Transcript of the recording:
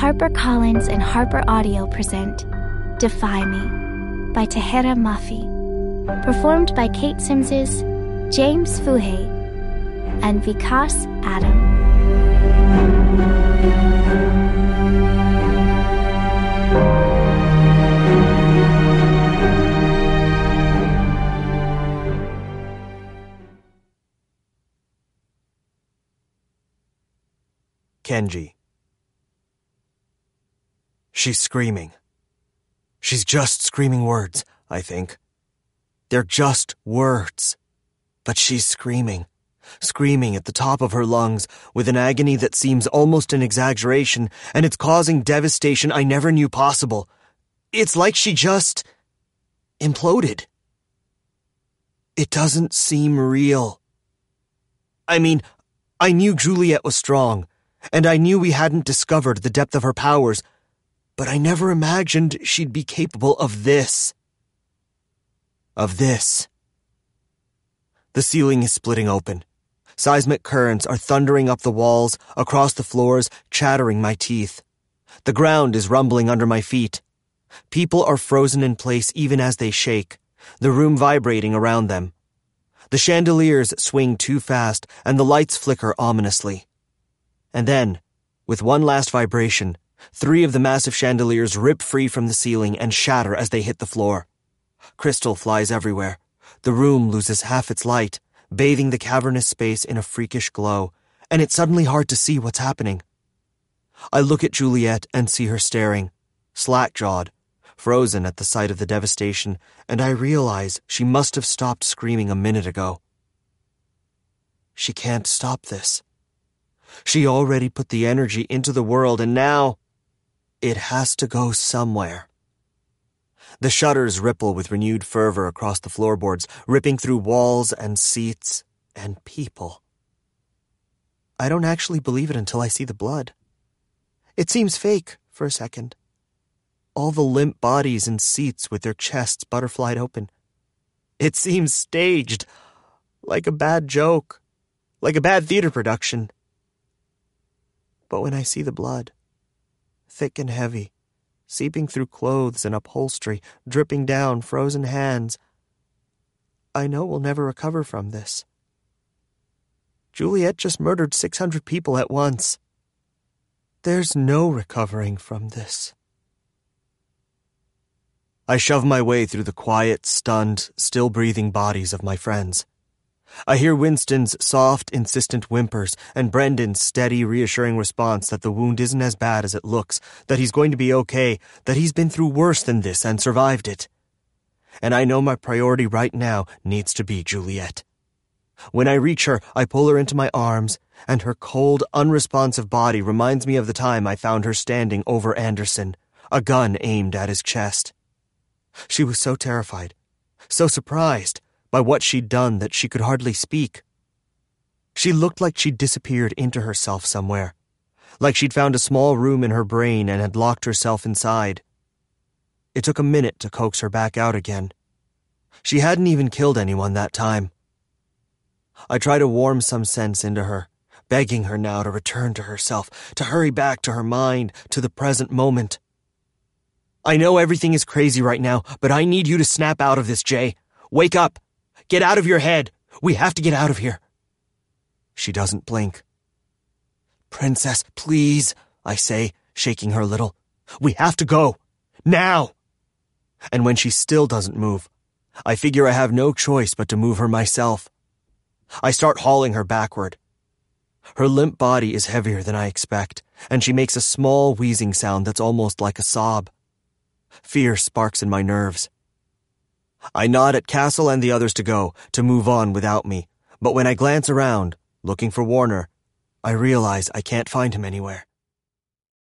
HarperCollins and Harper Audio present Defy Me by Tahereh Mafi, performed by Kate Simses, James Fuhey, and Vikas Adam. Kenji. She's screaming. She's just screaming words, I think. They're just words. But she's screaming at the top of her lungs with an agony that seems almost an exaggeration, and it's causing devastation I never knew possible. It's like she just imploded. It doesn't seem real. I mean, I knew Juliet was strong, and I knew we hadn't discovered the depth of her powers, but I never imagined she'd be capable of this. The ceiling is splitting open. Seismic currents are thundering up the walls, across the floors, chattering my teeth. The ground is rumbling under my feet. People are frozen in place even as they shake, the room vibrating around them. The chandeliers swing too fast, and the lights flicker ominously. And then, with one last vibration, 3 of the massive chandeliers rip free from the ceiling and shatter as they hit the floor. Crystal flies everywhere. The room loses half its light, bathing the cavernous space in a freakish glow, and it's suddenly hard to see what's happening. I look at Juliet and see her staring, slack-jawed, frozen at the sight of the devastation, and I realize she must have stopped screaming a minute ago. She can't stop this. She already put the energy into the world, and now it has to go somewhere. The shudders ripple with renewed fervor across the floorboards, ripping through walls and seats and people. I don't actually believe it until I see the blood. It seems fake for a second. All the limp bodies and seats with their chests butterflied open. It seems staged, like a bad joke, like a bad theater production. But when I see the blood, thick and heavy, seeping through clothes and upholstery, dripping down frozen hands, I know we'll never recover from this. Juliet just murdered 600 people at once. There's no recovering from this. I shove my way through the quiet, stunned, still-breathing bodies of my friends. I hear Winston's soft, insistent whimpers and Brendan's steady, reassuring response that the wound isn't as bad as it looks, that he's going to be okay, that he's been through worse than this and survived it. And I know my priority right now needs to be Juliet. When I reach her, I pull her into my arms, and her cold, unresponsive body reminds me of the time I found her standing over Anderson, a gun aimed at his chest. She was so terrified, so surprised by what she'd done that she could hardly speak. She looked like she'd disappeared into herself somewhere, like she'd found a small room in her brain and had locked herself inside. It took a minute to coax her back out again. She hadn't even killed anyone that time. I try to warm some sense into her, begging her now to return to herself, to hurry back to her mind, to the present moment. I know everything is crazy right now, but I need you to snap out of this, Jay. Wake up! Get out of your head! We have to get out of here! She doesn't blink. Princess, please, I say, shaking her a little. We have to go! Now! And when she still doesn't move, I figure I have no choice but to move her myself. I start hauling her backward. Her limp body is heavier than I expect, and she makes a small wheezing sound that's almost like a sob. Fear sparks in my nerves. I nod at Castle and the others to move on without me, but when I glance around, looking for Warner, I realize I can't find him anywhere.